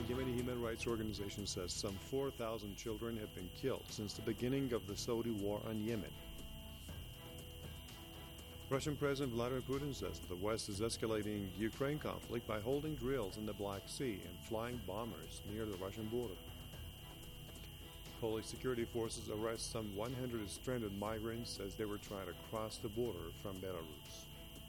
The Yemeni human rights organization says some 4,000 children have been killed since the beginning of the Saudi war on Yemen. Russian President Vladimir Putin says that the West is escalating the Ukraine conflict by holding drills in the Black Sea and flying bombers near the Russian border. Polish security forces arrest some 100 stranded migrants as they were trying to cross the border from Belarus.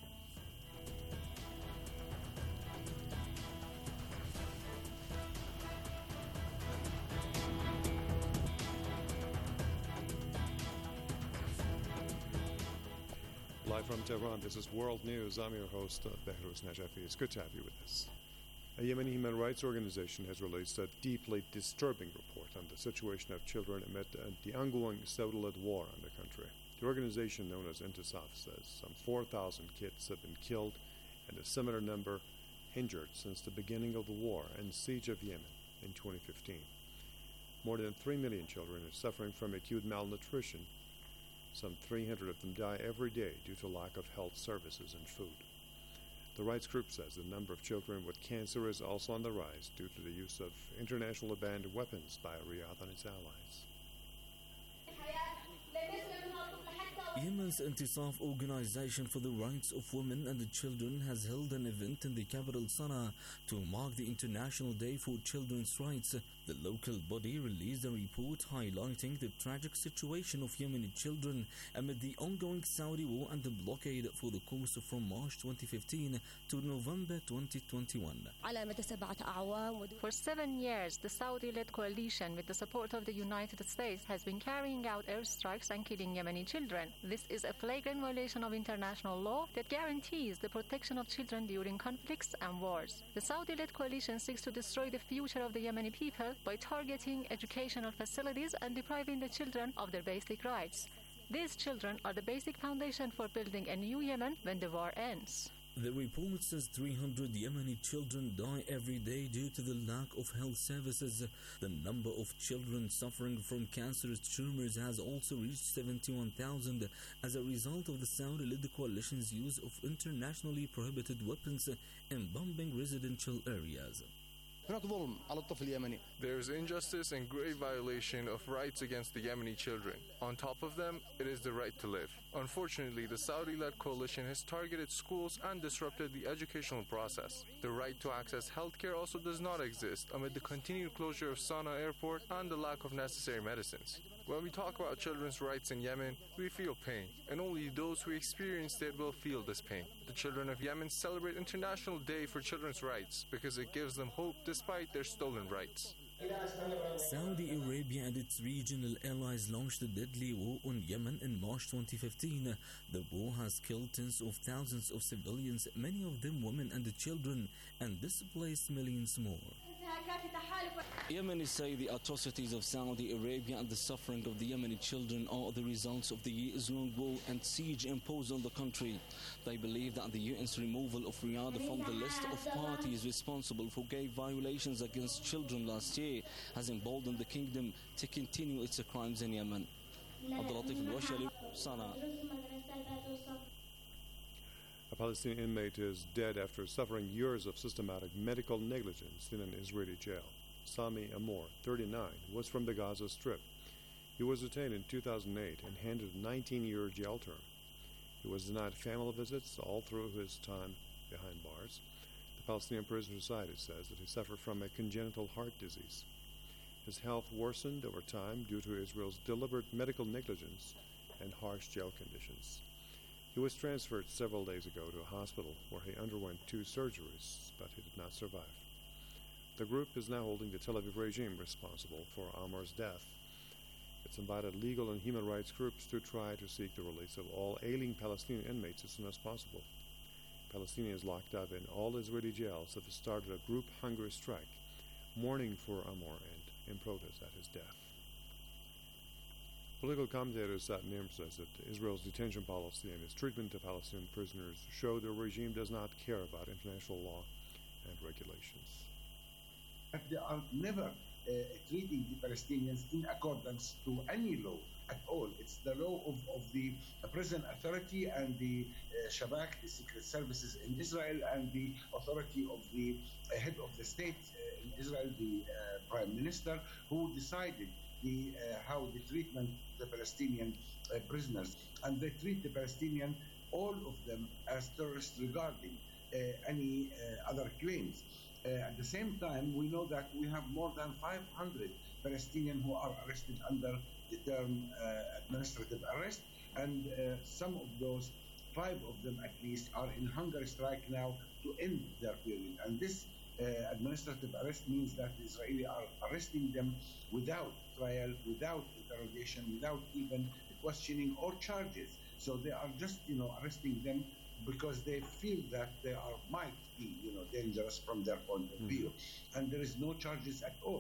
Live from Tehran, this is World News. I'm your host, Behruz Najafi. It's good to have you with us. A Yemeni human rights organization has released a deeply disturbing report on the situation of children amid the ongoing Saudi-led war on the country. The organization, known as Intisaf, says some 4,000 kids have been killed and a similar number injured since the beginning of the war and siege of Yemen in 2015. More than 3 million children are suffering from acute malnutrition. Some 300 of them die every day due to lack of health services and food. The rights group says the number of children with cancer is also on the rise due to the use of internationally banned weapons by Riyadh and its allies. Yemen's Intisaf Organization for the Rights of Women and the Children has held an event in the capital Sana'a to mark the International Day for Children's Rights. The local body released a report highlighting the tragic situation of Yemeni children amid the ongoing Saudi war and the blockade for the course from March 2015 to November 2021. For 7 years, the Saudi-led coalition, with the support of the United States, has been carrying out airstrikes and killing Yemeni children. This is a flagrant violation of international law that guarantees the protection of children during conflicts and wars. The Saudi-led coalition seeks to destroy the future of the Yemeni people by targeting educational facilities and depriving the children of their basic rights. These children are the basic foundation for building a new Yemen when the war ends. The report says 300 Yemeni children die every day due to the lack of health services. The number of children suffering from cancerous tumors has also reached 71,000 as a result of the Saudi-led coalition's use of internationally prohibited weapons in bombing residential areas. There is injustice and grave violation of rights against the Yemeni children. On top of them, it is the right to live. Unfortunately, the Saudi-led coalition has targeted schools and disrupted the educational process. The right to access healthcare also does not exist amid the continued closure of Sana'a airport and the lack of necessary medicines. When we talk about children's rights in Yemen, we feel pain, and only those who experienced it will feel this pain. The children of Yemen celebrate International Day for Children's Rights because it gives them hope despite their stolen rights. Saudi Arabia and its regional allies launched a deadly war on Yemen in March 2015. The war has killed tens of thousands of civilians, many of them women and children, and displaced millions more. Yemenis say the atrocities of Saudi Arabia and the suffering of the Yemeni children are the results of the years-long war and siege imposed on the country. They believe that the UN's removal of Riyadh from the list of parties responsible for grave violations against children last year has emboldened the kingdom to continue its crimes in Yemen. Abdulatif al-Washali, Sana'a. A Palestinian inmate is dead after suffering years of systematic medical negligence in an Israeli jail. Sami Amor, 39, was from the Gaza Strip. He was detained in 2008 and handed a 19-year jail term. He was denied family visits all through his time behind bars. The Palestinian Prisoner Society says that he suffered from a congenital heart disease. His health worsened over time due to Israel's deliberate medical negligence and harsh jail conditions. He was transferred several days ago to a hospital where he underwent 2 surgeries, but he did not survive. The group is now holding the Tel Aviv regime responsible for Amor's death. It's invited legal and human rights groups to try to seek the release of all ailing Palestinian inmates as soon as possible. Palestinians locked up in all Israeli jails have started a group hunger strike, mourning for Amor and in protest at his death. Political commentator Sat Nim says that Israel's detention policy and its treatment of Palestinian prisoners show the regime does not care about international law and regulations. They are never treating the Palestinians in accordance to any law. at all. It's the law of the prison authority and the Shabak, the secret services in Israel, and the authority of the head of the state in Israel, the prime minister, who decided how they treatment the Palestinian prisoners. And they treat the Palestinian, all of them, as terrorists regarding any other claims. At the same time, we know that we have more than 500 Palestinians who are arrested under the term administrative arrest, and some of those, 5 of them at least, are in hunger strike now to end their period. And this administrative arrest means that the Israelis are arresting them without trial, without interrogation, without even questioning or charges. So they are just, arresting them because they feel that they might be, dangerous from their point of view. And there is no charges at all.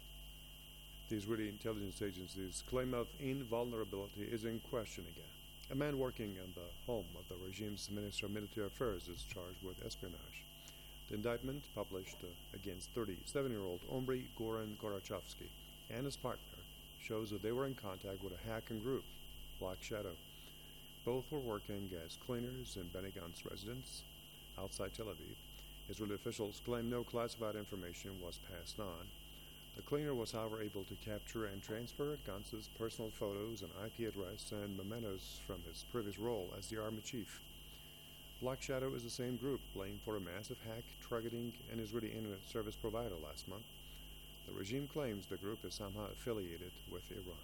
The Israeli intelligence agency's claim of invulnerability is in question again. A man working in the home of the regime's Minister of Military Affairs is charged with espionage. The indictment, published against 37-year-old Omri Goran Gorachovsky and his partner, shows that they were in contact with a hacking group, Black Shadow. Both were working as cleaners in Benny Gantz residence outside Tel Aviv. Israeli officials claim no classified information was passed on. The cleaner was, however, able to capture and transfer Gantz's personal photos and IP address and mementos from his previous role as the army chief. Black Shadow is the same group blamed for a massive hack targeting an Israeli internet service provider last month. The regime claims the group is somehow affiliated with Iran.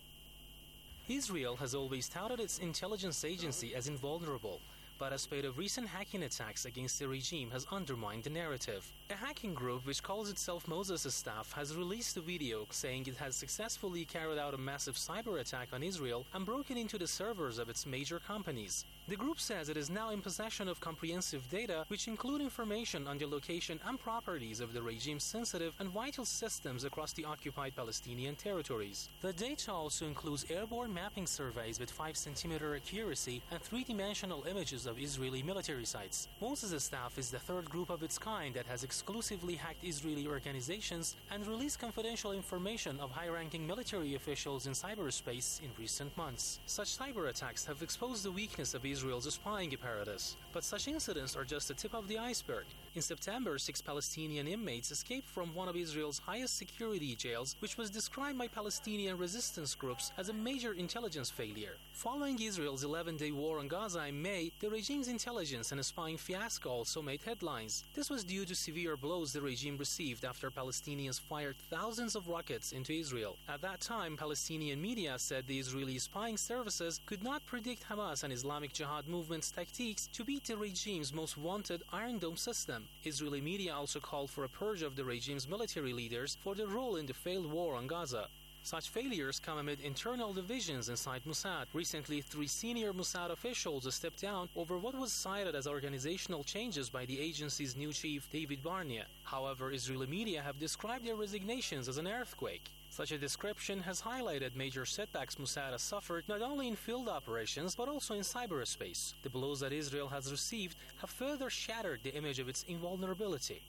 Israel has always touted its intelligence agency as invulnerable, but a spate of recent hacking attacks against the regime has undermined the narrative. A hacking group which calls itself Moses' staff has released a video saying it has successfully carried out a massive cyber attack on Israel and broken into the servers of its major companies. The group says it is now in possession of comprehensive data which include information on the location and properties of the regime's sensitive and vital systems across the occupied Palestinian territories. The data also includes airborne mapping surveys with 5-centimeter accuracy and 3-dimensional images of Israeli military sites. Moses' staff is the third group of its kind that has exclusively hacked Israeli organizations and released confidential information of high-ranking military officials in cyberspace in recent months. Such cyber attacks have exposed the weakness of Israel's spying apparatus, but such incidents are just the tip of the iceberg. In September, 6 Palestinian inmates escaped from one of Israel's highest security jails, which was described by Palestinian resistance groups as a major intelligence failure. Following Israel's 11-day war on Gaza in May, the regime's intelligence and spying fiasco also made headlines. This was due to severe blows the regime received after Palestinians fired thousands of rockets into Israel. At that time, Palestinian media said the Israeli spying services could not predict Hamas and Islamic Jihad movement's tactics to beat the regime's most wanted Iron Dome system. Israeli media also called for a purge of the regime's military leaders for their role in the failed war on Gaza. Such failures come amid internal divisions inside Mossad. Recently, 3 senior Mossad officials stepped down over what was cited as organizational changes by the agency's new chief, David Barnea. However, Israeli media have described their resignations as an earthquake. Such a description has highlighted major setbacks Mossad has suffered not only in field operations but also in cyberspace. The blows that Israel has received have further shattered the image of its invulnerability.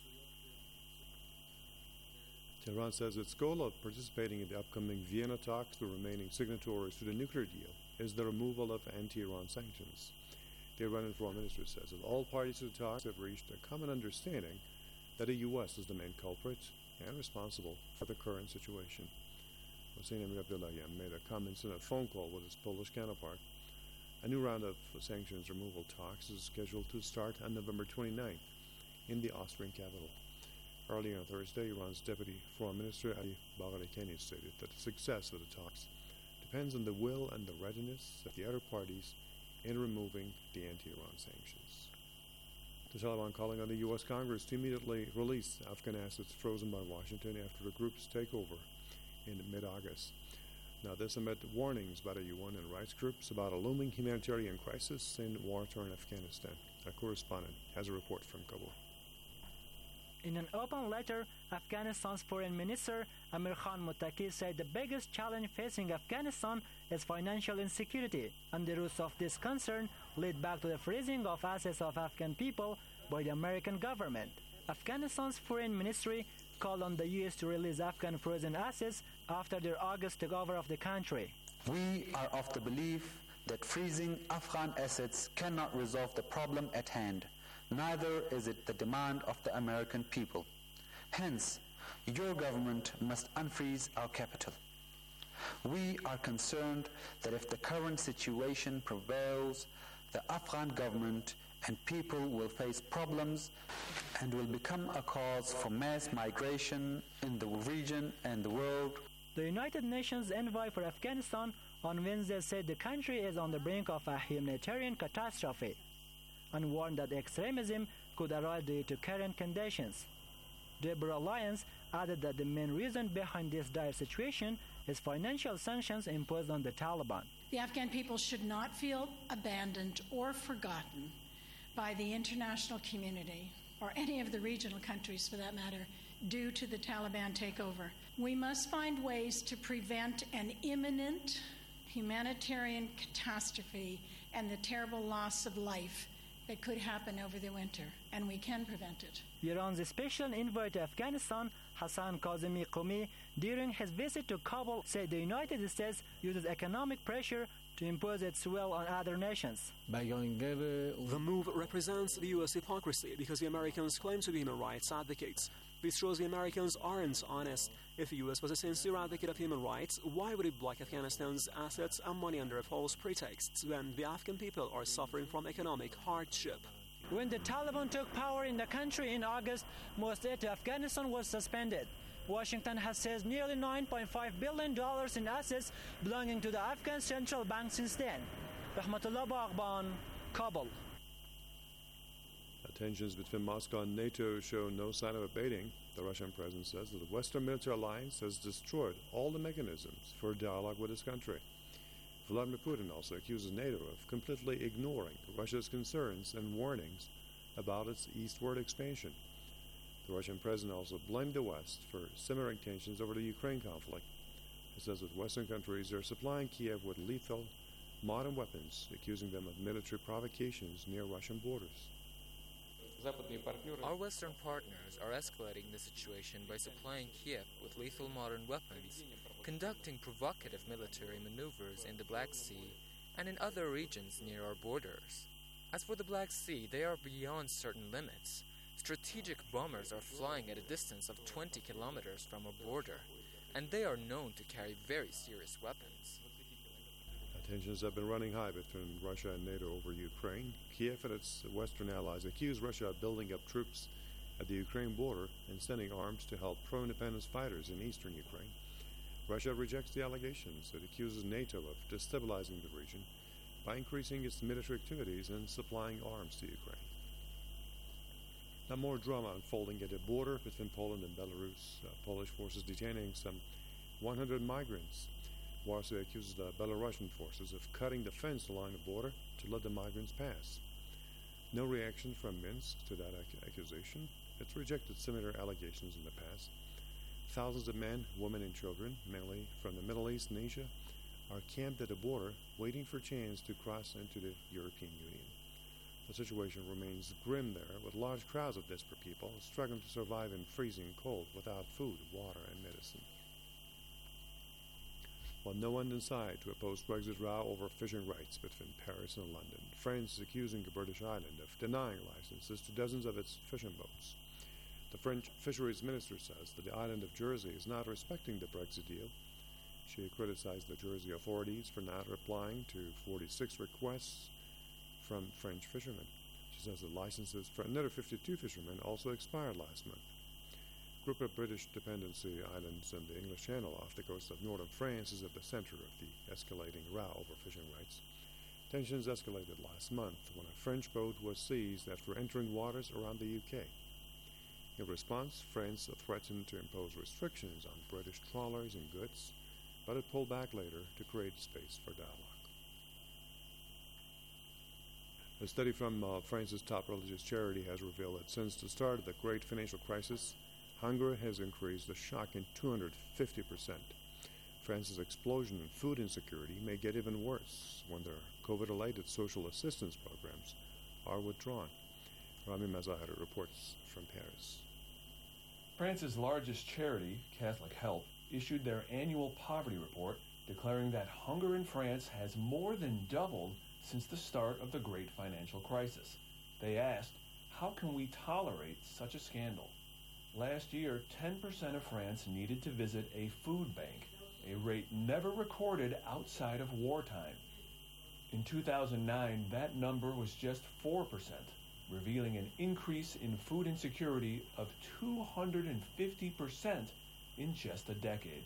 Tehran says its goal of participating in the upcoming Vienna talks, the remaining signatories to the nuclear deal, is the removal of anti-Iran sanctions. The Iranian Foreign Ministry says that all parties to the talks have reached a common understanding that the U.S. is the main culprit and responsible for the current situation. Hossein Amir Abdullahian made a comments in a phone call with his Polish counterpart. A new round of sanctions removal talks is scheduled to start on November 29th in the Austrian capital. Earlier on Thursday, Iran's Deputy Foreign Minister Ali Bagherikani stated that the success of the talks depends on the will and the readiness of the other parties in removing the anti-Iran sanctions. The Taliban calling on the U.S. Congress to immediately release Afghan assets frozen by Washington after the group's takeover in mid-August. Now, this amid warnings by the UN and rights groups about a looming humanitarian crisis in war-torn Afghanistan. A correspondent has a report from Kabul. In an open letter, Afghanistan's Foreign Minister Amir Khan Muttaqi said the biggest challenge facing Afghanistan is financial insecurity, and the roots of this concern lead back to the freezing of assets of Afghan people by the American government. Afghanistan's Foreign Ministry called on the U.S. to release Afghan frozen assets after their August takeover of the country. We are of the belief that freezing Afghan assets cannot resolve the problem at hand. Neither is it the demand of the American people. Hence, your government must unfreeze our capital. We are concerned that if the current situation prevails, the Afghan government and people will face problems and will become a cause for mass migration in the region and the world. The United Nations Envoy for Afghanistan on Wednesday said the country is on the brink of a humanitarian catastrophe and warned that extremism could arise due to current conditions. Deborah Lyons added that the main reason behind this dire situation is financial sanctions imposed on the Taliban. The Afghan people should not feel abandoned or forgotten by the international community, or any of the regional countries for that matter, due to the Taliban takeover. We must find ways to prevent an imminent humanitarian catastrophe and the terrible loss of life that could happen over the winter, and we can prevent it. Iran's special envoy to Afghanistan, Hassan Kazemi Qumi, during his visit to Kabul, said the United States uses economic pressure to impose its will on other nations. The move represents the U.S. hypocrisy because the Americans claim to be human rights advocates. This shows the Americans aren't honest. If the U.S. was a sincere advocate of human rights, why would it block Afghanistan's assets and money under a false pretext when the Afghan people are suffering from economic hardship? When the Taliban took power in the country in August, most aid to Afghanistan was suspended. Washington has seized nearly $9.5 billion in assets belonging to the Afghan Central Bank since then. Rahmatullah Baghban, Kabul. Tensions between Moscow and NATO show no sign of abating. The Russian president says that the Western military alliance has destroyed all the mechanisms for dialogue with his country. Vladimir Putin also accuses NATO of completely ignoring Russia's concerns and warnings about its eastward expansion. The Russian president also blamed the West for simmering tensions over the Ukraine conflict. He says that Western countries are supplying Kiev with lethal, modern weapons, accusing them of military provocations near Russian borders. Our Western partners are escalating the situation by supplying Kiev with lethal modern weapons, conducting provocative military maneuvers in the Black Sea and in other regions near our borders. As for the Black Sea, they are beyond certain limits. Strategic bombers are flying at a distance of 20 kilometers from our border, and they are known to carry very serious weapons. Tensions have been running high between Russia and NATO over Ukraine. Kiev and its Western allies accuse Russia of building up troops at the Ukraine border and sending arms to help pro-independence fighters in eastern Ukraine. Russia rejects the allegations. It accuses NATO of destabilizing the region by increasing its military activities and supplying arms to Ukraine. Now, more drama unfolding at the border between Poland and Belarus. Polish forces detaining some 100 migrants. Warsaw accuses the Belarusian forces of cutting the fence along the border to let the migrants pass. No reaction from Minsk to that accusation. It's rejected similar allegations in the past. Thousands of men, women, and children, mainly from the Middle East and Asia, are camped at the border waiting for a chance to cross into the European Union. The situation remains grim there, with large crowds of desperate people struggling to survive in freezing cold without food, water, and medicine. While no one inside to oppose Brexit row over fishing rights between Paris and London, France is accusing the British island of denying licenses to dozens of its fishing boats. The French fisheries minister says that the island of Jersey is not respecting the Brexit deal. She criticized the Jersey authorities for not replying to 46 requests from French fishermen. She says the licenses for another 52 fishermen also expired last month. A group of British dependency islands in the English Channel off the coast of northern France is at the center of the escalating row over fishing rights. Tensions escalated last month when a French boat was seized after entering waters around the UK. In response, France threatened to impose restrictions on British trawlers and goods, but it pulled back later to create space for dialogue. A study from France's top religious charity has revealed that since the start of the great financial crisis, hunger has increased a shocking 250%. France's explosion in food insecurity may get even worse when their COVID-related social assistance programs are withdrawn. Rami Mazahir reports from Paris. France's largest charity, Catholic Help, issued their annual poverty report declaring that hunger in France has more than doubled since the start of the great financial crisis. They asked, how can we tolerate such a scandal? Last year, 10% of France needed to visit a food bank, a rate never recorded outside of wartime. In 2009, that number was just 4%, revealing an increase in food insecurity of 250% in just a decade.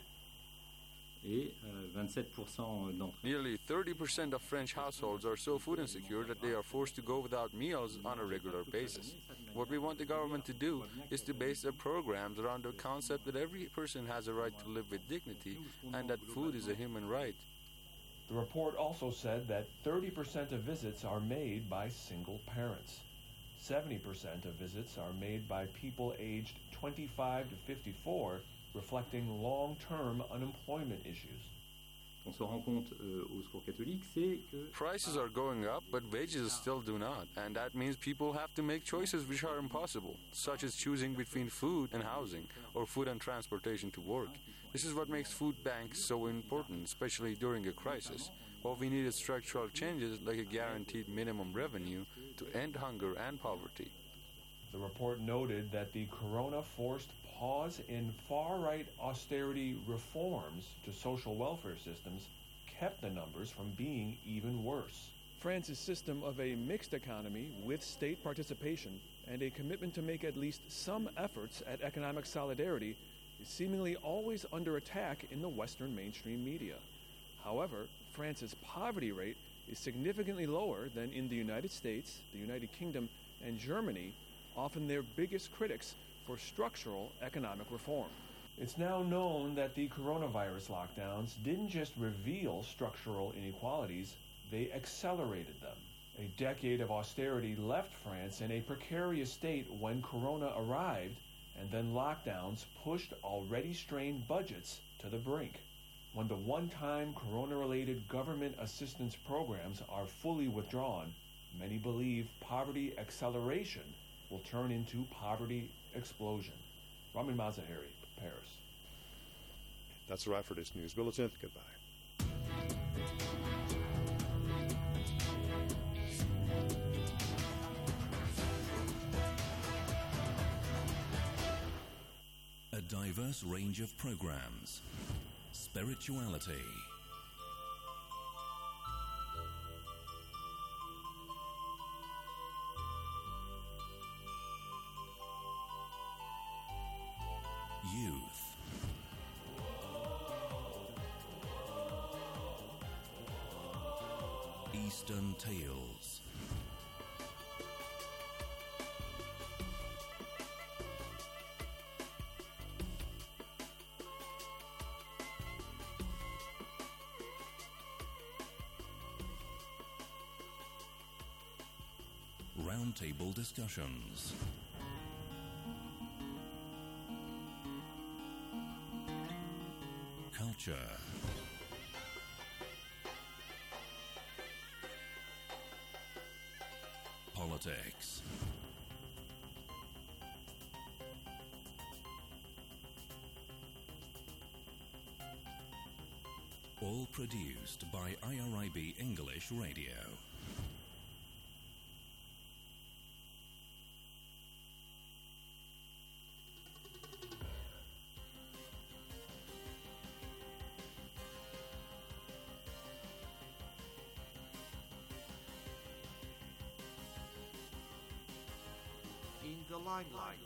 Nearly 30% of French households are so food insecure that they are forced to go without meals on a regular basis. What we want the government to do is to base their programs around the concept that every person has a right to live with dignity and that food is a human right. The report also said that 30% of visits are made by single parents. 70% of visits are made by people aged 25 to 54, reflecting long-term unemployment issues. Prices are going up, but wages still do not, and that means people have to make choices which are impossible, such as choosing between food and housing, or food and transportation to work. This is what makes food banks so important, especially during a crisis. What we need is structural changes like a guaranteed minimum revenue to end hunger and poverty. The report noted that the corona forced pause in far-right austerity reforms to social welfare systems kept the numbers from being even worse. France's system of a mixed economy with state participation and a commitment to make at least some efforts at economic solidarity is seemingly always under attack in the Western mainstream media. However, France's poverty rate is significantly lower than in the United States, the United Kingdom, and Germany, often their biggest critics for structural economic reform. It's now known that the coronavirus lockdowns didn't just reveal structural inequalities, they accelerated them. A decade of austerity left France in a precarious state when corona arrived, and then lockdowns pushed already strained budgets to the brink. When the one-time corona-related government assistance programs are fully withdrawn, many believe poverty acceleration will turn into poverty explosion. Ramin Mazaheri, Paris. That's a wrap for this news bulletin. Goodbye. A diverse range of programs. Spirituality. Youth. Eastern Tales. Roundtable discussions. Culture. Politics. All produced by IRIB English Radio. In the limelight.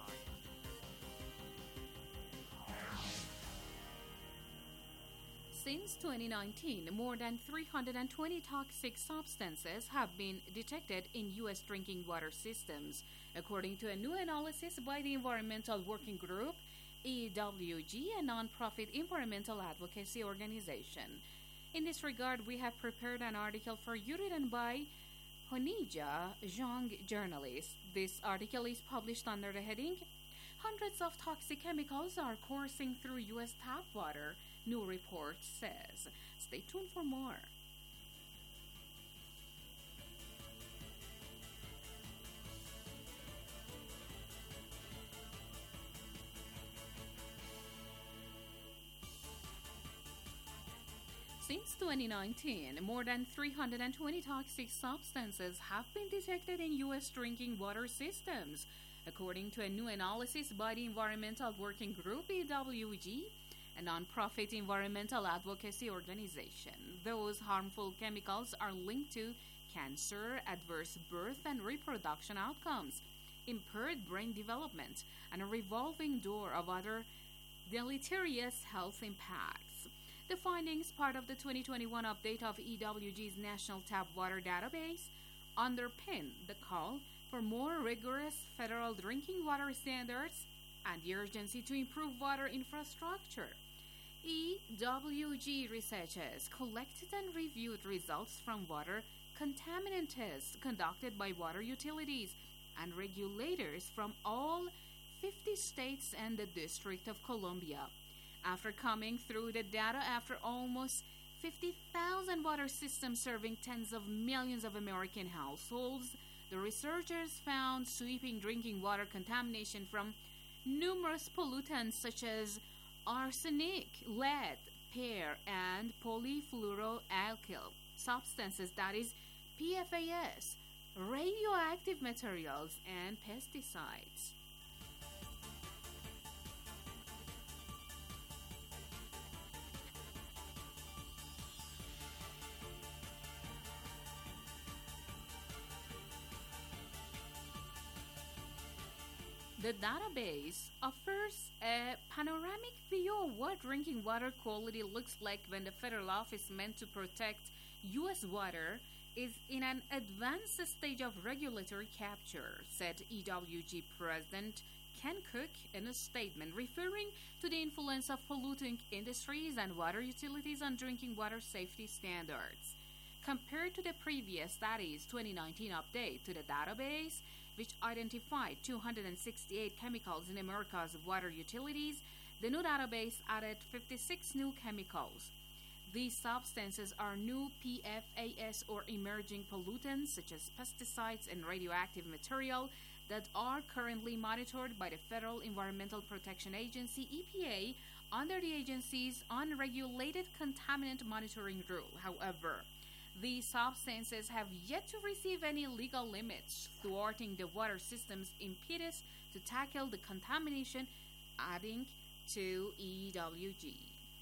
Since 2019, more than 320 toxic substances have been detected in U.S. drinking water systems, according to a new analysis by the Environmental Working Group, EWG, a non-profit environmental advocacy organization. In this regard, we have prepared an article for you written by Honija Zhang, journalist. This article is published under the heading, "Hundreds of toxic chemicals are coursing through U.S. tap water," new report says. Stay tuned for more. Since 2019, more than 320 toxic substances have been detected in U.S. drinking water systems, according to a new analysis by the Environmental Working Group, EWG, a non-profit environmental advocacy organization. Those harmful chemicals are linked to cancer, adverse birth and reproduction outcomes, impaired brain development, and a revolving door of other deleterious health impacts. The findings, part of the 2021 update of EWG's National Tap Water Database, underpin the call for more rigorous federal drinking water standards and the urgency to improve water infrastructure. EWG researchers collected and reviewed results from water contaminant tests conducted by water utilities and regulators from all 50 states and the District of Columbia. After coming through the data after almost 50,000 water systems serving tens of millions of American households, the researchers found sweeping drinking water contamination from numerous pollutants such as arsenic, lead, pear, and polyfluoroalkyl substances, that is PFAS, radioactive materials, and pesticides. The database offers a panoramic view of what drinking water quality looks like when the federal office meant to protect U.S. water is in an advanced stage of regulatory capture, said EWG President Ken Cook in a statement referring to the influence of polluting industries and water utilities on drinking water safety standards. Compared to the previous study's 2019 update to the database, which identified 268 chemicals in America's water utilities, the new database added 56 new chemicals. These substances are new PFAS or emerging pollutants such as pesticides and radioactive material that are currently monitored by the Federal Environmental Protection Agency, EPA, under the agency's Unregulated Contaminant Monitoring Rule. However, these substances have yet to receive any legal limits, thwarting the water system's impetus to tackle the contamination, adding to EWG.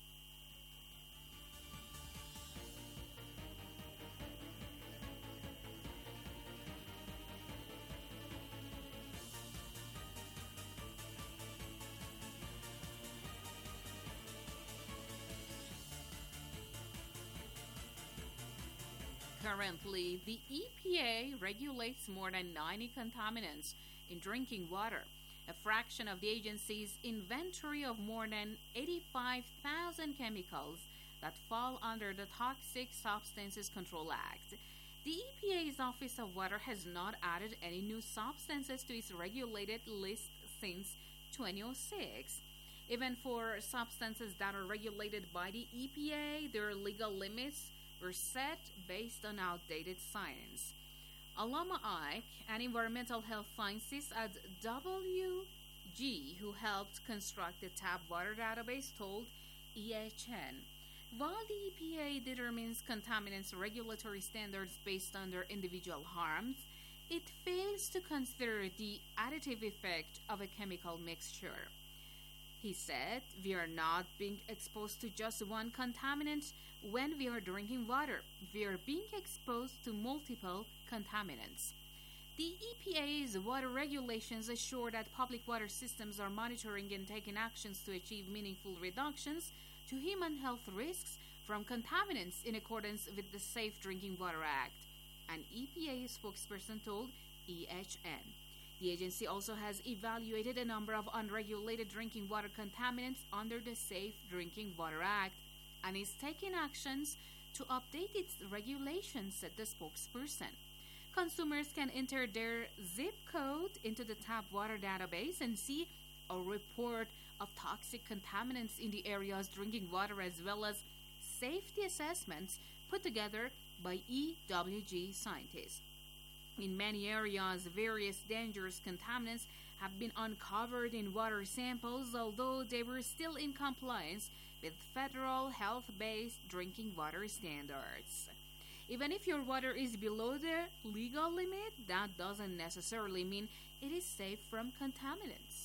Currently, the EPA regulates more than 90 contaminants in drinking water, a fraction of the agency's inventory of more than 85,000 chemicals that fall under the Toxic Substances Control Act. The EPA's Office of Water has not added any new substances to its regulated list since 2006. Even for substances that are regulated by the EPA, their legal limits were set based on outdated science. Alama Ike, an environmental health scientist at WG who helped construct the tap water database, told EHN, while the EPA determines contaminants regulatory standards based on their individual harms, it fails to consider the additive effect of a chemical mixture. He said, "We are not being exposed to just one contaminant when we are drinking water. We are being exposed to multiple contaminants." The EPA's water regulations assure that public water systems are monitoring and taking actions to achieve meaningful reductions to human health risks from contaminants in accordance with the Safe Drinking Water Act, an EPA spokesperson told EHN. The agency also has evaluated a number of unregulated drinking water contaminants under the Safe Drinking Water Act and is taking actions to update its regulations, said the spokesperson. Consumers can enter their zip code into the tap water database and see a report of toxic contaminants in the area's drinking water, as well as safety assessments put together by EWG scientists. In many areas, various dangerous contaminants have been uncovered in water samples, although they were still in compliance with federal health-based drinking water standards. Even if your water is below the legal limit, that doesn't necessarily mean it is safe from contaminants.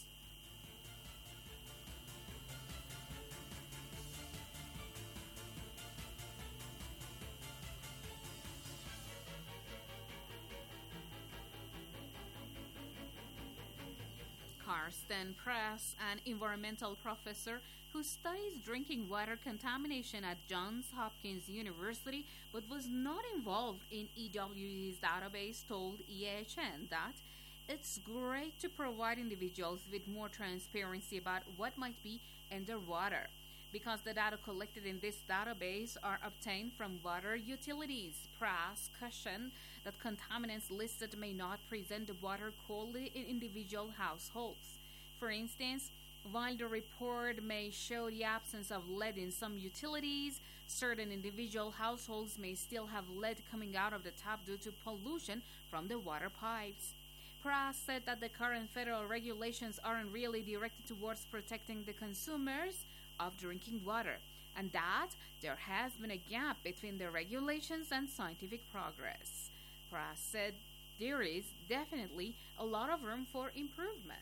Karsten Press, an environmental professor who studies drinking water contamination at Johns Hopkins University but was not involved in EWE's database, told EHN that it's great to provide individuals with more transparency about what might be in their water, because the data collected in this database are obtained from water utilities. Press cautioned that contaminants listed may not present the water quality in individual households. For instance, while the report may show the absence of lead in some utilities, certain individual households may still have lead coming out of the tap due to pollution from the water pipes. Press said that the current federal regulations aren't really directed towards protecting the consumers of drinking water, and that there has been a gap between the regulations and scientific progress. Press said there is definitely a lot of room for improvement.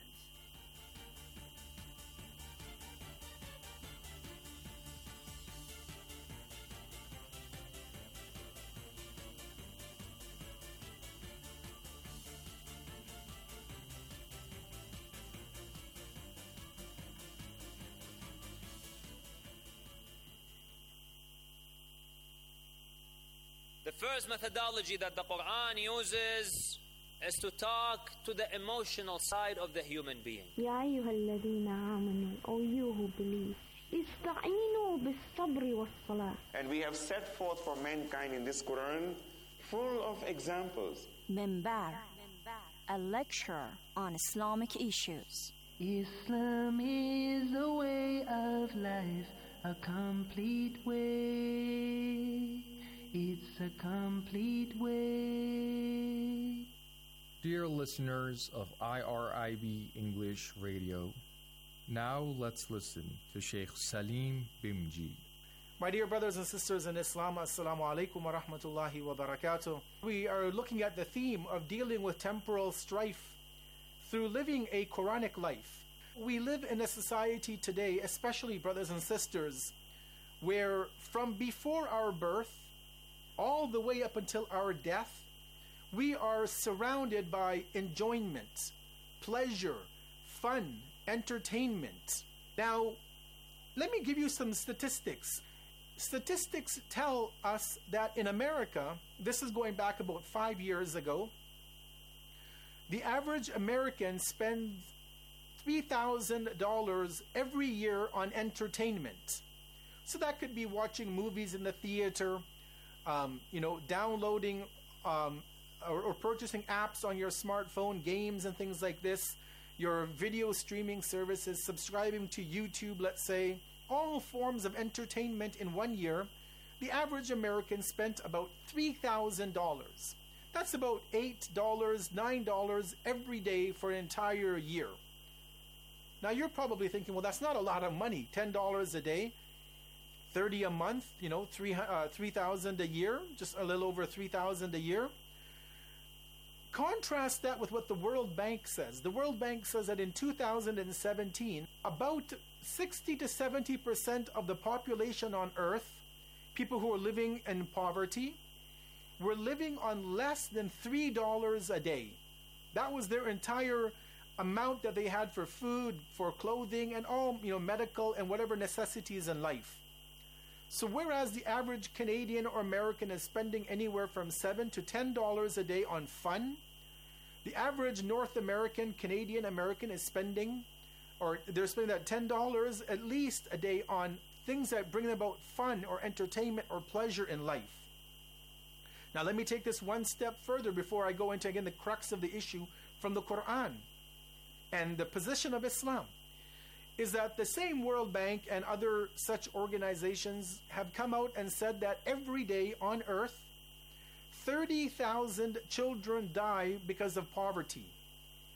The first methodology that the Quran uses is to talk to the emotional side of the human being. يا أيها الذين آمنوا, O you who believe, استعينوا بالصبر والصلاة. And we have set forth for mankind in this Quran full of examples. Minbar, a lecture on Islamic issues. Islam is a way of life, a complete way. It's a complete way. Dear listeners of IRIB English Radio, now let's listen to Sheikh Salim Bimji. My dear brothers and sisters in Islam, Assalamu alaikum wa rahmatullahi wa barakatuh. We are looking at the theme of dealing with temporal strife through living a Quranic life. We live in a society today, especially brothers and sisters, where from before our birth all the way up until our death, we are surrounded by enjoyment, pleasure, fun, entertainment. Now, let me give you some statistics. Statistics tell us that in America, this is going back about 5 years ago, the average American spends $3,000 every year on entertainment. So that could be watching movies in the theater, downloading or purchasing apps on your smartphone, games and things like this, your video streaming services, subscribing to YouTube, let's say, all forms of entertainment in 1 year. The average American spent about $3,000. That's about $8, $9 every day for an entire year. Now you're probably thinking, well, that's not a lot of money. $10 a day, $30 a month, $3,000 a year, just a little over $3,000 a year. Contrast that with what the World Bank says. The World Bank says that in 2017, about 60 to 70% of the population on Earth, people who are living in poverty, were living on less than $3 a day. That was their entire amount that they had for food, for clothing, and all medical and whatever necessities in life. So whereas the average Canadian or American is spending anywhere from $7 to $10 a day on fun, the average North American, Canadian American is spending, or they're spending that $10 at least a day on things that bring about fun or entertainment or pleasure in life. Now let me take this one step further before I go into, again, the crux of the issue from the Quran and the position of Islam. Is that the same World Bank and other such organizations have come out and said that every day on Earth, 30,000 children die because of poverty.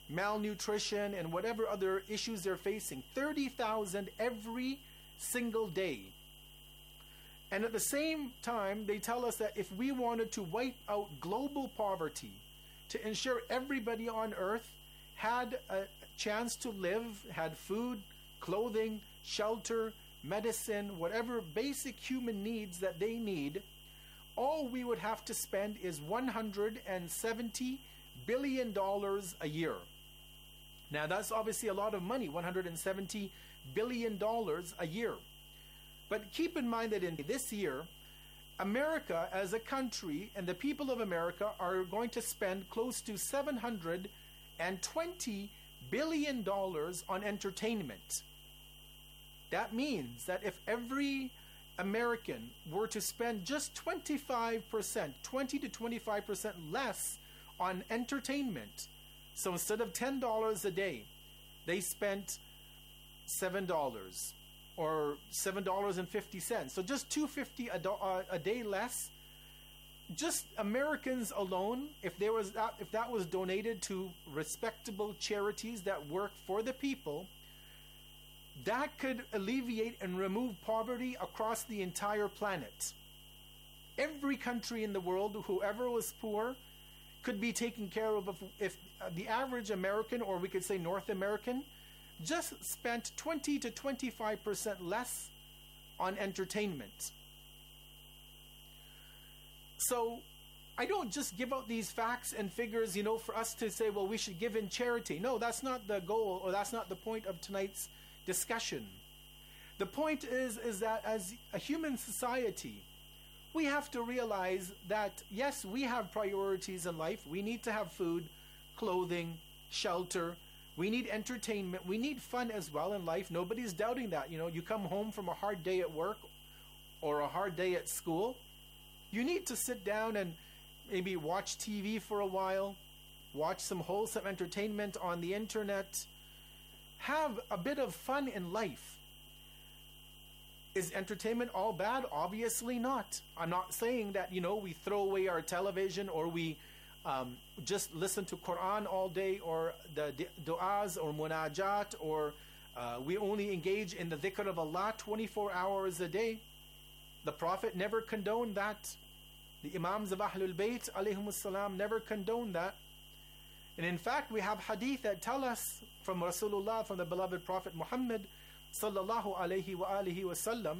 malnutrition and whatever other issues they're facing. 30,000 every single day. And at the same time, they tell us that if we wanted to wipe out global poverty, to ensure everybody on earth had a chance to live, had food, clothing, shelter, medicine, whatever basic human needs that they need, all we would have to spend is $170 billion a year. Now that's obviously a lot of money, $170 billion a year. But keep in mind that in this year, America as a country and the people of America are going to spend close to $720 billion on entertainment. That means that if every American were to spend just 25%, 20 to 25% less on entertainment, so instead of $10 a day, they spent $7 or $7.50. So just $2.50 a day less. Just Americans alone, if that was donated to respectable charities that work for the people, that could alleviate and remove poverty across the entire planet. Every country in the world, whoever was poor, could be taken care of if the average American, or we could say North American, just spent 20 to 25% less on entertainment. So I don't just give out these facts and figures, for us to say, well, we should give in charity. No, that's not the goal, or that's not the point of tonight's discussion. The point is that as a human society, we have to realize that, yes, we have priorities in life. We need to have food, clothing, shelter. We need entertainment. We need fun as well in life. Nobody's doubting that. You come home from a hard day at work or a hard day at school. You need to sit down and maybe watch TV for a while, watch some wholesome entertainment on the internet, have a bit of fun in life. Is entertainment all bad? Obviously not. I'm not saying that, we throw away our television or we just listen to Quran all day, or the du'as or munajat, or we only engage in the dhikr of Allah 24 hours a day. The Prophet never condoned that. The Imams of Ahlul Bayt alayhimus salam never condoned that. And in fact, we have hadith that tell us from Rasulullah, from the beloved Prophet Muhammad sallallahu alayhi wa alihi wasallam,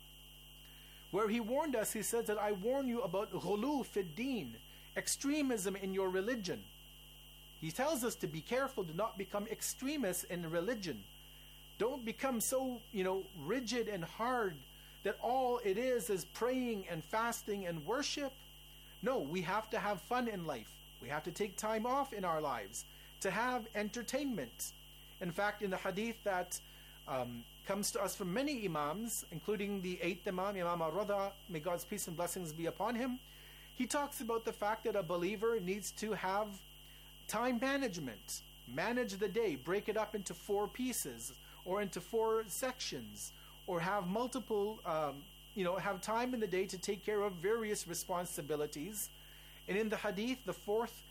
where he warned us. He said that I warn you about ghulu fid deen, extremism in your religion. He tells us to be careful, to not become extremists in religion. Don't become so, rigid and hard that all it is praying and fasting and worship. No, we have to have fun in life. We have to take time off in our lives to have entertainment. In fact, in the hadith that comes to us from many imams, including the 8th Imam, Imam al-Rada, may God's peace and blessings be upon him, he talks about the fact that a believer needs to have time management. Manage the day, break it up into 4 pieces or into 4 sections, or have multiple, have time in the day to take care of various responsibilities. And in the hadith, the 4th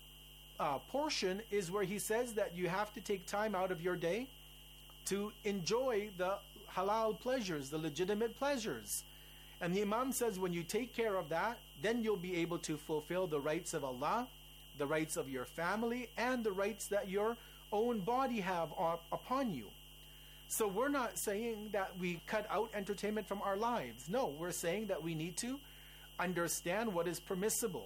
portion is where he says that you have to take time out of your day to enjoy the halal pleasures, the legitimate pleasures. And the Imam says when you take care of that, then you'll be able to fulfill the rights of Allah, the rights of your family, and the rights that your own body have upon you. So we're not saying that we cut out entertainment from our lives. No, we're saying that we need to understand what is permissible.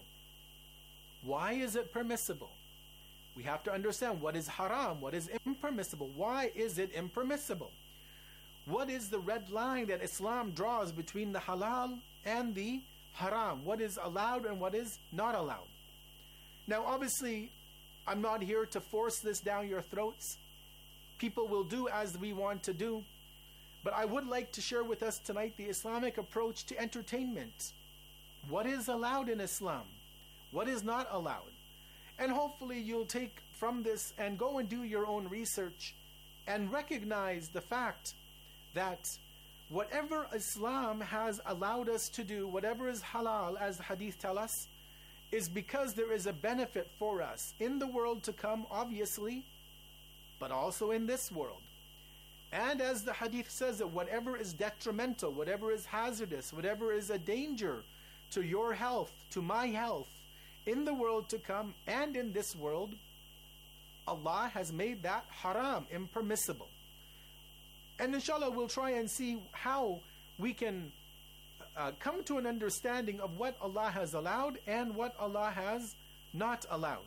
Why is it permissible? We have to understand what is haram, what is impermissible. Why is it impermissible? What is the red line that Islam draws between the halal and the haram? What is allowed and what is not allowed? Now, obviously, I'm not here to force this down your throats. People will do as we want to do. But I would like to share with us tonight the Islamic approach to entertainment. What is allowed in Islam? What is not allowed? And hopefully you'll take from this and go and do your own research and recognize the fact that whatever Islam has allowed us to do, whatever is halal, as the hadith tell us, is because there is a benefit for us in the world to come, obviously, but also in this world. And as the hadith says, that whatever is detrimental, whatever is hazardous, whatever is a danger to your health, to my health, in the world to come and in this world, Allah has made that haram, impermissible. And inshallah, we'll try and see how we can come to an understanding of what Allah has allowed and what Allah has not allowed.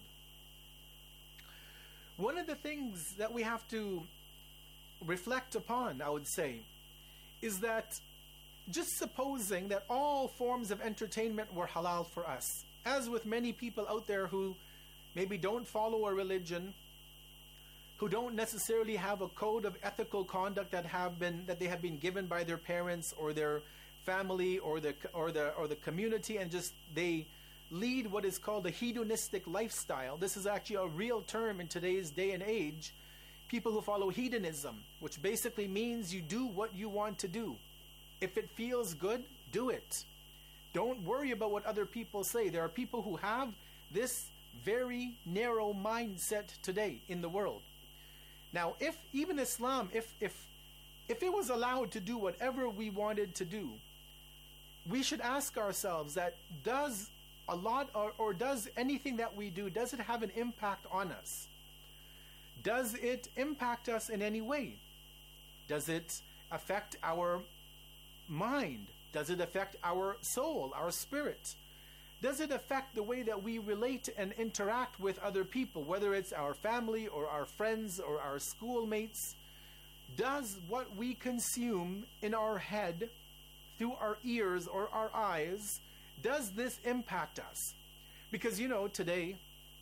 One of the things that we have to reflect upon, I would say, is that just supposing that all forms of entertainment were halal for us, as with many people out there who maybe don't follow a religion, who don't necessarily have a code of ethical conduct that they have been given by their parents or their family or the community, and just they lead what is called a hedonistic lifestyle. This is actually a real term in today's day and age. People who follow hedonism, which basically means you do what you want to do. If it feels good, do it. Don't worry about what other people say. There are people who have this very narrow mindset today in the world. Now, if even Islam, if it was allowed to do whatever we wanted to do, we should ask ourselves that does a lot or does anything that we do, does it have an impact on us? Does it impact us in any way? Does it affect our mind? Does it affect our soul, our spirit? Does it affect the way that we relate and interact with other people, whether it's our family or our friends or our schoolmates? Does what we consume in our head, through our ears or our eyes, does this impact us? Because, today,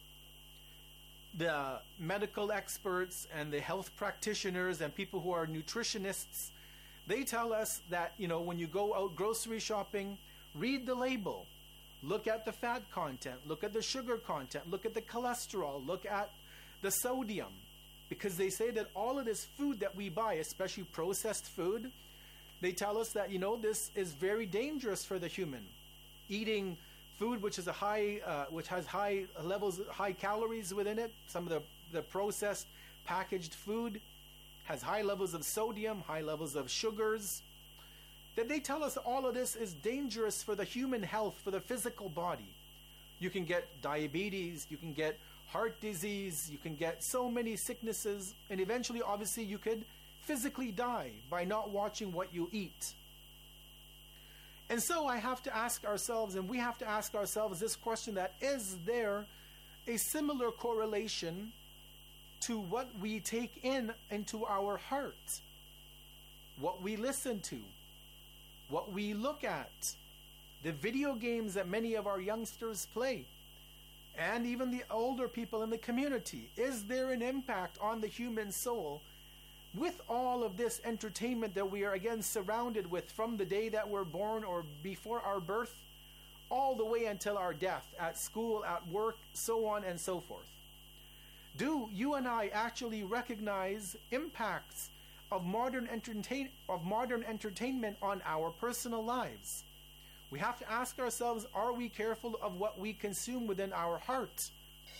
the medical experts and the health practitioners and people who are nutritionists, they tell us that, when you go out grocery shopping, read the label. Look at the fat content, look at the sugar content, look at the cholesterol, look at the sodium. Because they say that all of this food that we buy, especially processed food, they tell us that, this is very dangerous for the human. Eating food which has high levels, high calories within it, some of the processed packaged food has high levels of sodium, high levels of sugars, that they tell us all of this is dangerous for the human health, for the physical body. You can get diabetes, you can get heart disease, you can get so many sicknesses, and eventually, obviously, you could physically die by not watching what you eat. And so I have to ask ourselves, and we have to ask ourselves this question, that is there a similar correlation to what we take into our heart, what we listen to, what we look at, the video games that many of our youngsters play, and even the older people in the community? Is there an impact on the human soul with all of this entertainment that we are again surrounded with from the day that we're born or before our birth, all the way until our death, at school, at work, so on and so forth? Do you and I actually recognize impacts of modern entertainment on our personal lives? We have to ask ourselves, are we careful of what we consume within our heart?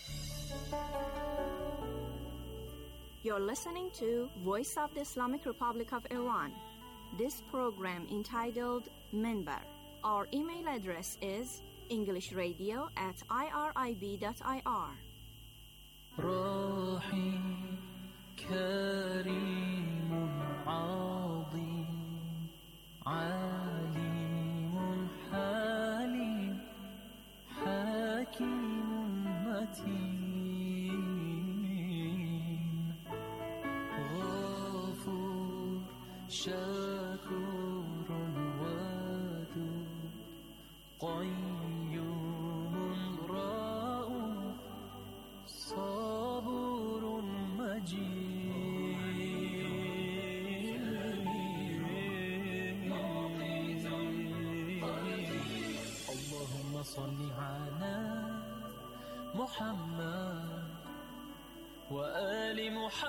You're listening to Voice of the Islamic Republic of Iran. This program entitled Minbar. Our email address is englishradio@irib.ir. راحي كريم عظيم عليم حليم حكيم متين غفور شكور ودود قيوم رؤوف صبور مجيد اللهم صل على محمد وآل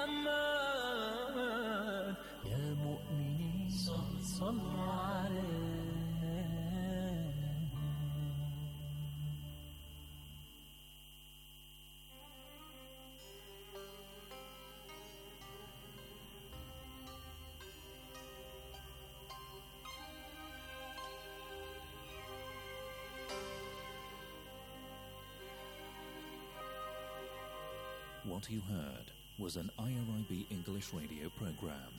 محمد يا مؤمنين صلوا عليه. What you heard was an IRIB English radio program.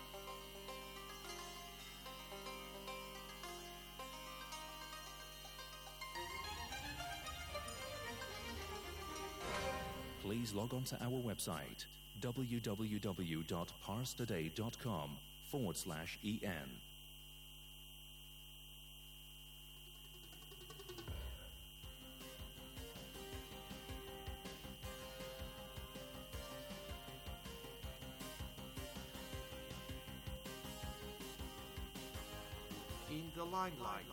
Please log on to our website www.parstoday.com/en. In the limelight.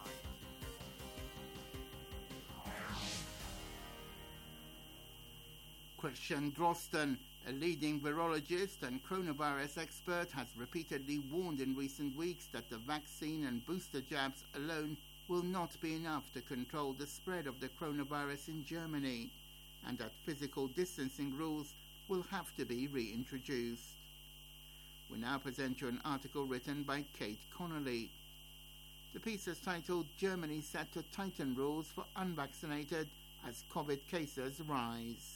Christian Drosten, a leading virologist and coronavirus expert, has repeatedly warned in recent weeks that the vaccine and booster jabs alone will not be enough to control the spread of the coronavirus in Germany, and that physical distancing rules will have to be reintroduced. We now present you an article written by Kate Connolly. The piece is titled "Germany Set to Tighten Rules for Unvaccinated as COVID Cases Rise."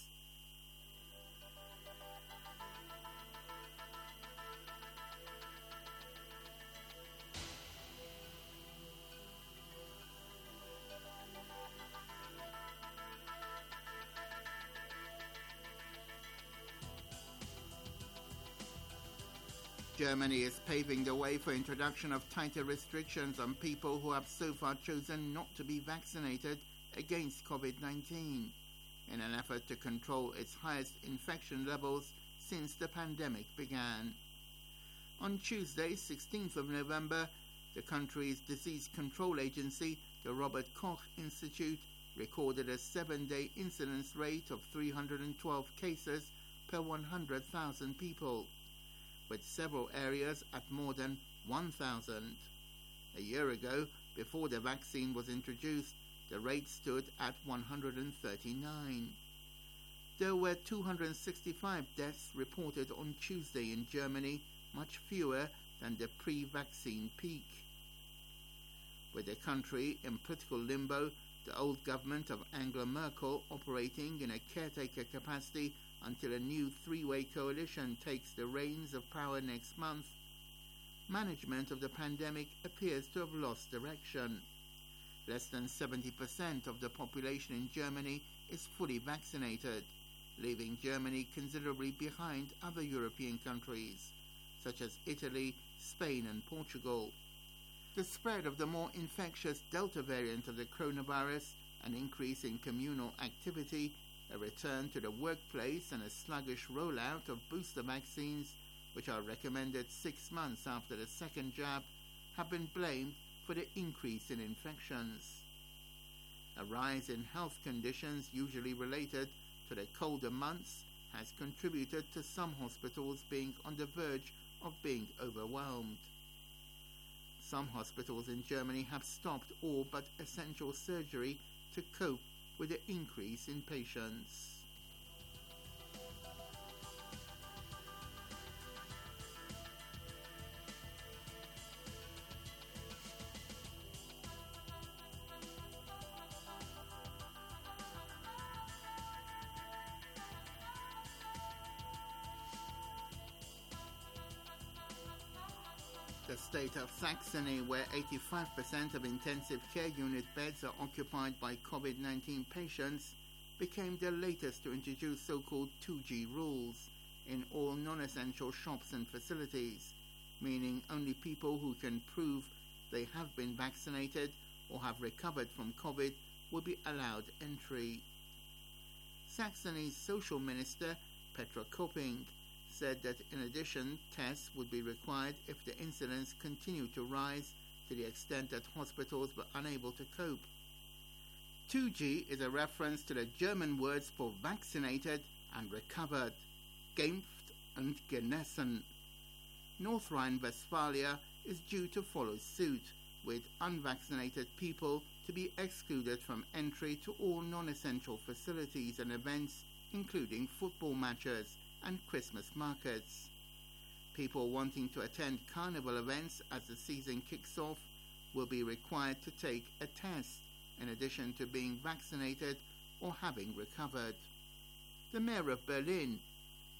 Germany is paving the way for introduction of tighter restrictions on people who have so far chosen not to be vaccinated against COVID-19 in an effort to control its highest infection levels since the pandemic began. On Tuesday, 16th of November, the country's disease control agency, the Robert Koch Institute, recorded a 7-day incidence rate of 312 cases per 100,000 people, with several areas at more than 1,000. A year ago, before the vaccine was introduced, the rate stood at 139. There were 265 deaths reported on Tuesday in Germany, much fewer than the pre-vaccine peak. With the country in political limbo, the old government of Angela Merkel operating in a caretaker capacity until a new three-way coalition takes the reins of power next month, management of the pandemic appears to have lost direction. Less than 70% of the population in Germany is fully vaccinated, leaving Germany considerably behind other European countries, such as Italy, Spain and Portugal. The spread of the more infectious Delta variant of the coronavirus, an increase in communal activity, a return to the workplace and a sluggish rollout of booster vaccines, which are recommended 6 months after the second jab, have been blamed for the increase in infections. A rise in health conditions usually related to the colder months has contributed to some hospitals being on the verge of being overwhelmed. Some hospitals in Germany have stopped all but essential surgery to cope with the increase in patients. The state of Saxony, where 85% of intensive care unit beds are occupied by COVID-19 patients, became the latest to introduce so-called 2G rules in all non-essential shops and facilities, meaning only people who can prove they have been vaccinated or have recovered from COVID will be allowed entry. Saxony's social minister, Petra Kopping, said that in addition, tests would be required if the incidence continued to rise to the extent that hospitals were unable to cope. 2G is a reference to the German words for vaccinated and recovered, geimpft und genesen. North Rhine-Westphalia is due to follow suit, with unvaccinated people to be excluded from entry to all non-essential facilities and events, including football matches and Christmas markets. People wanting to attend carnival events as the season kicks off will be required to take a test, in addition to being vaccinated or having recovered. The mayor of Berlin,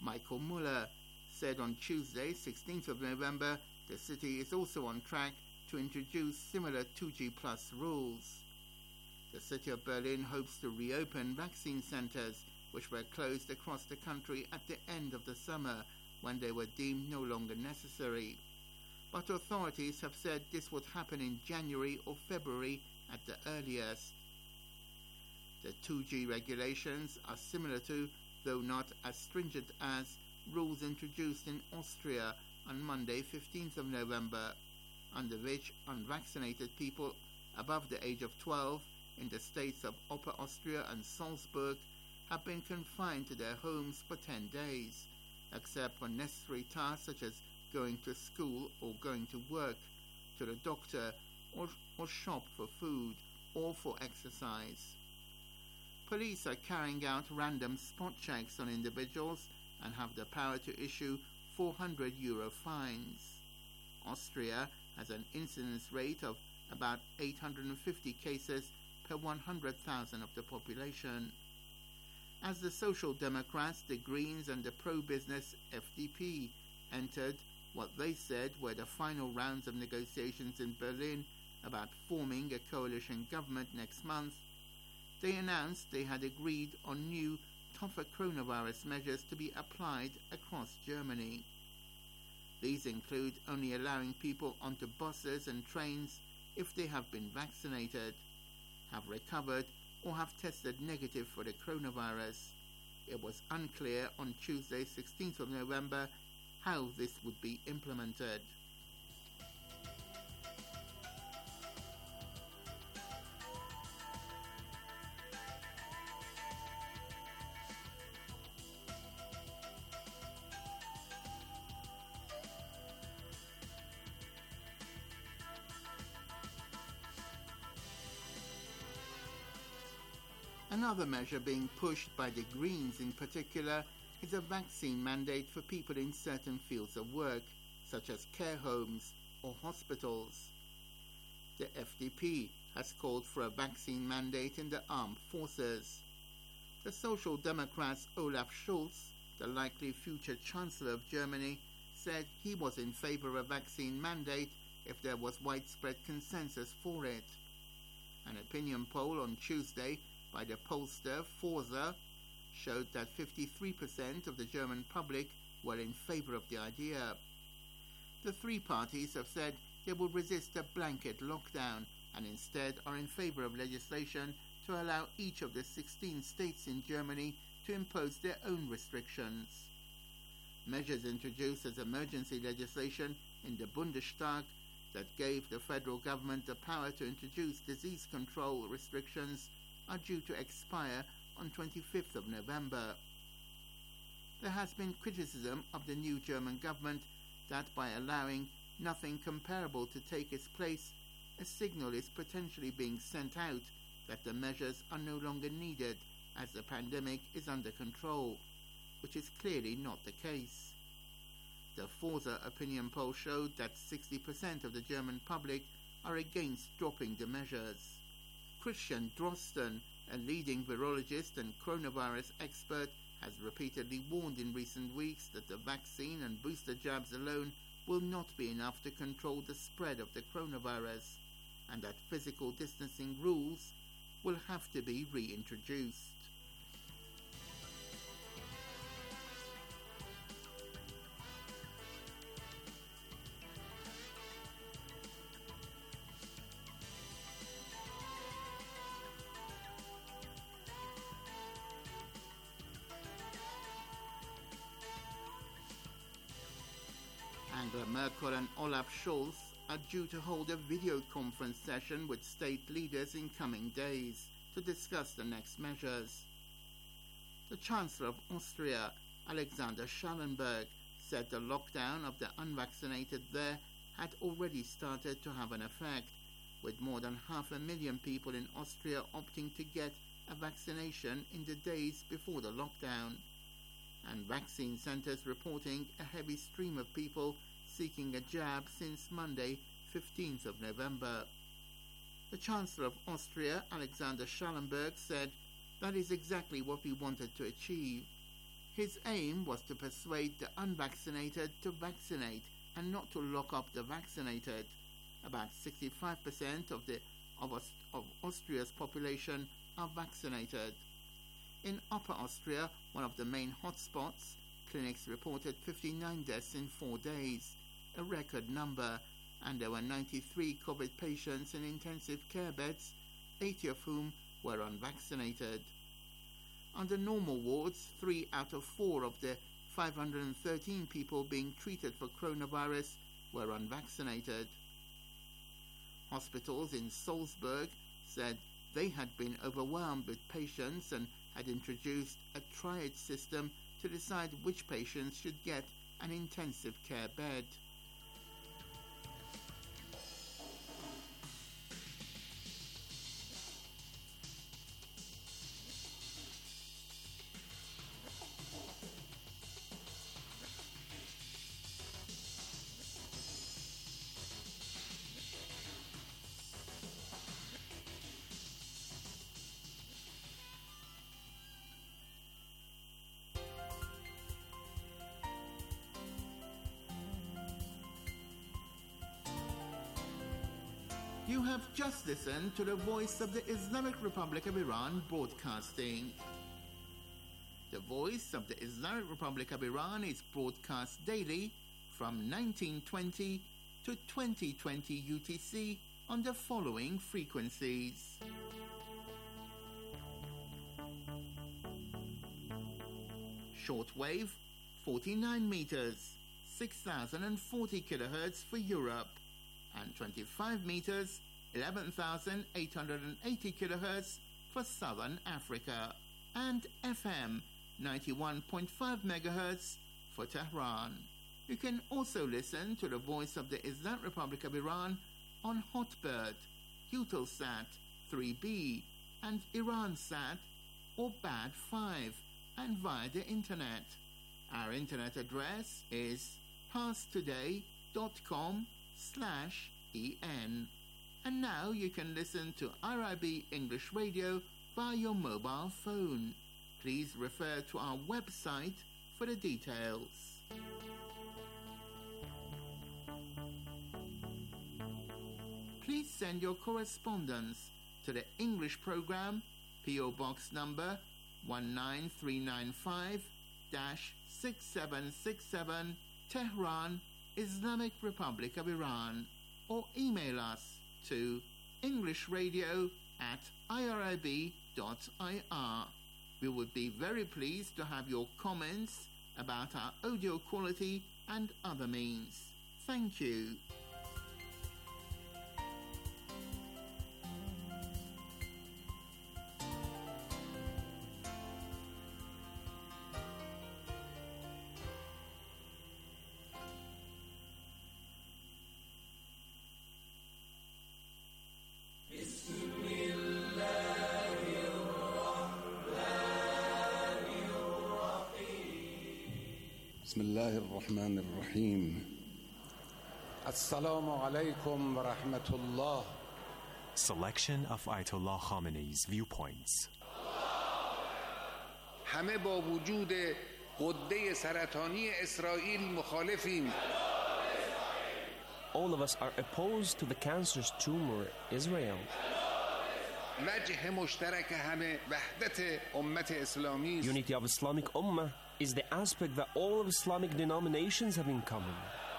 Michael Muller, said on Tuesday, 16th of November, the city is also on track to introduce similar 2G plus rules. The city of Berlin hopes to reopen vaccine centers, which were closed across the country at the end of the summer when they were deemed no longer necessary. But authorities have said this would happen in January or February at the earliest. The 2G regulations are similar to, though not as stringent as, rules introduced in Austria on Monday, 15th of November, under which unvaccinated people above the age of 12 in the states of Upper Austria and Salzburg have been confined to their homes for 10 days, except for necessary tasks such as going to school or going to work, to the doctor, or shop for food, or for exercise. Police are carrying out random spot checks on individuals and have the power to issue €400 fines. Austria has an incidence rate of about 850 cases per 100,000 of the population. As the Social Democrats, the Greens and the pro-business FDP entered what they said were the final rounds of negotiations in Berlin about forming a coalition government next month, they announced they had agreed on new, tougher coronavirus measures to be applied across Germany. These include only allowing people onto buses and trains if they have been vaccinated, have recovered, or have tested negative for the coronavirus. It was unclear on Tuesday, 16th of November, how this would be implemented. Another measure being pushed by the Greens in particular is a vaccine mandate for people in certain fields of work, such as care homes or hospitals. The FDP has called for a vaccine mandate in the armed forces. The Social Democrats' Olaf Scholz, the likely future Chancellor of Germany, said he was in favor of a vaccine mandate if there was widespread consensus for it. An opinion poll on Tuesday by the pollster Forza showed that 53% of the German public were in favor of the idea. The three parties have said they will resist a blanket lockdown and instead are in favor of legislation to allow each of the 16 states in Germany to impose their own restrictions. Measures introduced as emergency legislation in the Bundestag that gave the federal government the power to introduce disease control restrictions are due to expire on 25th of November. There has been criticism of the new German government that by allowing nothing comparable to take its place, a signal is potentially being sent out that the measures are no longer needed as the pandemic is under control, which is clearly not the case. The Forza opinion poll showed that 60% of the German public are against dropping the measures. Christian Drosten, a leading virologist and coronavirus expert, has repeatedly warned in recent weeks that the vaccine and booster jabs alone will not be enough to control the spread of the coronavirus, and that physical distancing rules will have to be reintroduced. Angela Merkel and Olaf Scholz are due to hold a video conference session with state leaders in coming days to discuss the next measures. The Chancellor of Austria, Alexander Schallenberg, said the lockdown of the unvaccinated there had already started to have an effect, with more than 500,000 people in Austria opting to get a vaccination in the days before the lockdown, and vaccine centers reporting a heavy stream of people seeking a jab since Monday, 15th of November. The Chancellor of Austria, Alexander Schallenberg, said, "That is exactly what we wanted to achieve. His aim was to persuade the unvaccinated to vaccinate and not to lock up the vaccinated. About 65% of Austria's population are vaccinated. In Upper Austria, one of the main hotspots, clinics reported 59 deaths in 4 days, a record number, and there were 93 COVID patients in intensive care beds, 80 of whom were unvaccinated. On the normal wards, 3 out of 4 of the 513 people being treated for coronavirus were unvaccinated. Hospitals in Salzburg said they had been overwhelmed with patients and had introduced a triage system to decide which patients should get an intensive care bed. You have just listened to the Voice of the Islamic Republic of Iran broadcasting. The Voice of the Islamic Republic of Iran is broadcast daily from 1920 to 2020 UTC on the following frequencies. Shortwave 49 meters, 6040 kilohertz for Europe, and 25 meters, 11,880 kilohertz for Southern Africa, and FM 91.5 megahertz for Tehran. You can also listen to the Voice of the Islamic Republic of Iran on Hotbird, Eutelsat 3B, and Iransat or Bad 5, and via the internet. Our internet address is parstoday.com/en. And now you can listen to IRIB English Radio via your mobile phone. Please refer to our website for the details. Please send your correspondence to the English program, PO Box number 19395-6767, Tehran, Islamic Republic of Iran, or email us to englishradio@irib.ir. We would be very pleased to have your comments about our audio quality and other means. Thank you. بسم الله الرحمن الرحيم السلام عليكم ورحمة الله. Selection of Ayatollah Khamenei's viewpoints. همه با وجود غده سرطانی اسرائیل مخالفیم. All of us are opposed to the cancerous tumor Israel. وجه مشترک همه وحدت امت اسلامی است. Unity of Islamic Ummah is the aspect that all of Islamic denominations have in common.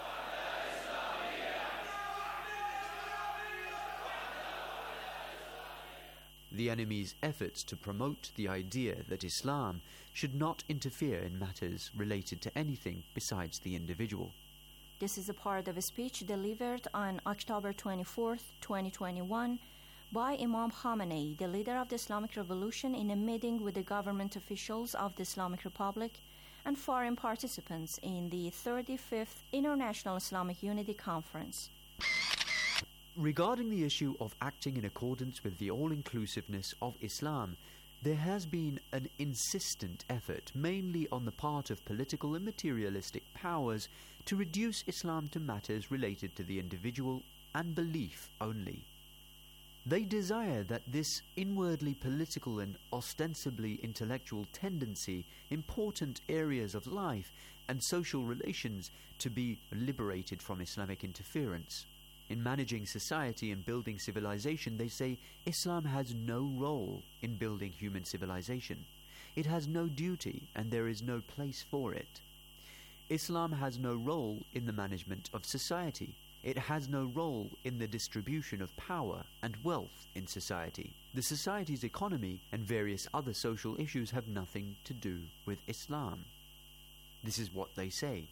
The enemy's efforts to promote the idea that Islam should not interfere in matters related to anything besides the individual. This is a part of a speech delivered on October 24, 2021, by Imam Khamenei, the leader of the Islamic Revolution, in a meeting with the government officials of the Islamic Republic and foreign participants in the 35th International Islamic Unity Conference. Regarding the issue of acting in accordance with the all-inclusiveness of Islam, there has been an insistent effort, mainly on the part of political and materialistic powers, to reduce Islam to matters related to the individual and belief only. They desire that this inwardly political and ostensibly intellectual tendency, important areas of life and social relations to be liberated from Islamic interference. In managing society and building civilization, they say Islam has no role in building human civilization. It has no duty and there is no place for it. Islam has no role in the management of society. It has no role in the distribution of power and wealth in society. The society's economy and various other social issues have nothing to do with Islam. This is what they say.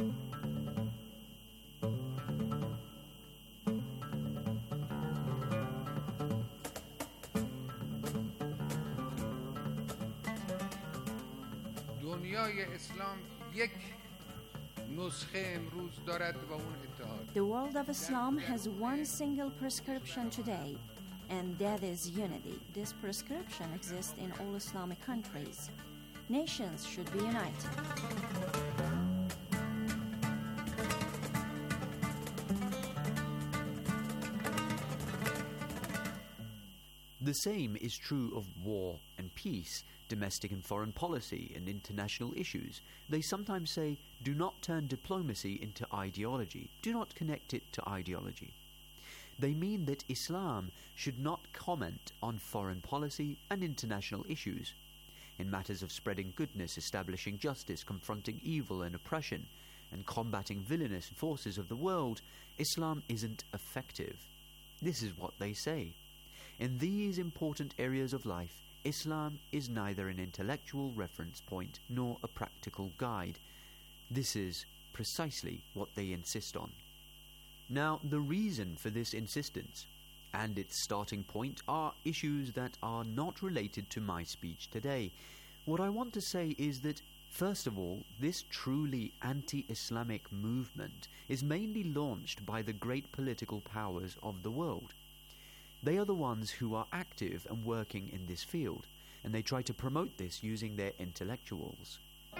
دنیای اسلام یک نسخه امروز دارد و اون اتحاد. The world of Islam has one single prescription today, and that is unity. This prescription exists in all Islamic countries. Nations should be united. The same is true of war and peace, domestic and foreign policy, and international issues. They sometimes say, do not turn diplomacy into ideology. Do not connect it to ideology. They mean that Islam should not comment on foreign policy and international issues. In matters of spreading goodness, establishing justice, confronting evil and oppression, and combating villainous forces of the world, Islam isn't effective. This is what they say. In these important areas of life, Islam is neither an intellectual reference point nor a practical guide. This is precisely what they insist on. Now, the reason for this insistence and its starting point are issues that are not related to my speech today. What I want to say is that, first of all, this truly anti-Islamic movement is mainly launched by the great political powers of the world. They are the ones who are active and working in this field, and they try to promote this using their intellectuals.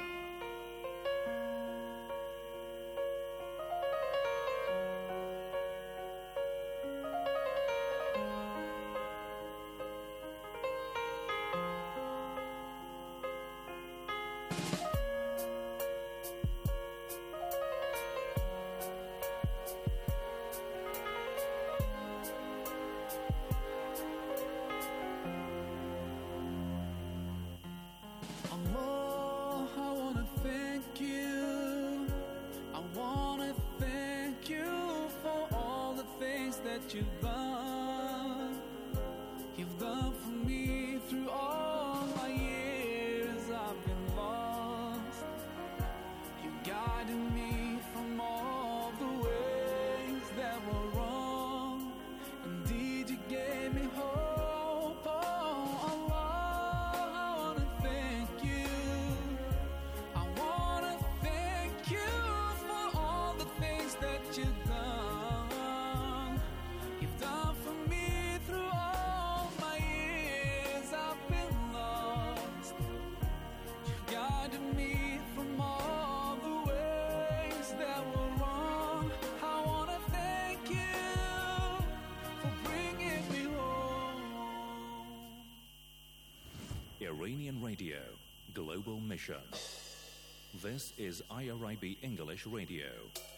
You've done for me through all my years. I've been lost. You guided me from all the ways that were wrong. Indeed, you gave me hope. Oh, Allah, I want to thank you. I want to thank you for all the things that you've done. You've done for me through all my years. I've been lost. You've guided me from all the ways that were wrong. I want to thank you for bringing me home. Iranian Radio, Global Mission. This is IRIB English Radio.